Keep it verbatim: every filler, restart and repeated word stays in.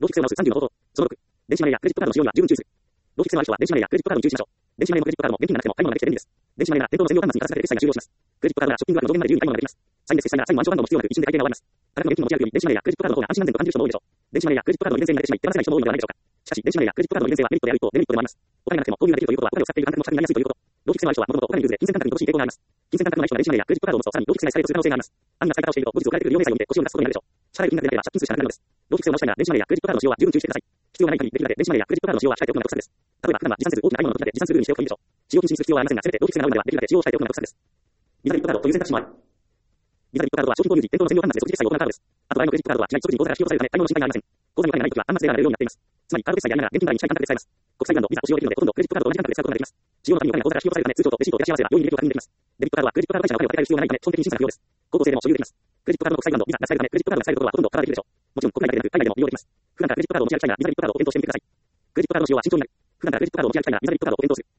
同期性を直すさんじゅうの方法。そのろく、電子マネーやクレジットカードの使用には十分注意する。同期性のある人は電子マネーやクレジットカードに注意しましょう。電子マネーもクレジットカードも現金なくても買い物ができて便利です。電子マネーなら店頭の専用端末にかざすだけで決済が終了します。クレジットカードはショッピング額の上限まで自由に買い物ができます。サインで決済ならサインも暗証番号も必要なく一瞬で会計が終わります。価格の現金の持ち歩くより電子マネーやクレジットカードの方が安心安全と感じる人も多いでしょう。電子マネーやクレジットカードの利便性に慣れてしまい手放せない人も多いのではないでしょうか。しかし電子マネーやクレジットカードの利便性はメリットである一方デメリットでもあります。お金がなくても購入ができるということはお金を使っている感覚も近くになりやすいということ。同期性のある人はもともとお金にルーズで金銭感覚に乏しい傾向があります。金銭感覚のない人が電子マネーやクレジットカードを持つとさらに同期性がされる可能性があります。暗にが使い方をしていると後日送られてくる両名債を見て腰を抜かすことになるでしょう。支払い金額でなければ借金するしかなくなるのです。同期性を直したいなら電子マネーやクレジットカードの使用は十分注意してください。必要がない限りできるだけ電子マネーやクレジットカードの使用は控えておくのが得策です。例えば普段は持参せず大きな買い物の時だけ持参するルールにしておくといいでしょう。使用禁止にする必要はありませんが、せめて同期性が直るまではできるだけ使用を控えておくのが得策です。ビザデビットカードという選択肢もある。ビザデビットカードは商品購入時、店頭の専用端末で即時決済を行うカードです。あとラインのクレジットカードはしない即時に口座から使用されるため買い物の心配がありません。口座にお金がない時は端末でやられるようになっています。つまりカード決済やりながら現金払いに近い感覚で使えます。国際ブランドビザを使用できるのでほとんどクレジットカードと同じ感覚で使うことができます。使用のためにお金が口座から引き落とされるため通帳とレシートで照らし合わせれば容易に履歴を確認できます。デビットカードはクレジットカード会社のお金を借りる必要がないため基本的に審査が不要です。高校生でも所有できます。クレジットカードの国際ブランドビザが使えるためクレジットカードが使えることはほとんどカバーできるでしょう。もちろん国内だけでなく海外でも利用できます。普段からクレジットカードを持ち歩きたいならビザデビットカードを検討してみてください。クレジットカードの使用は慎重になる。普段からクレジットカードを持ち歩きたいならビザデビットカードを検討する。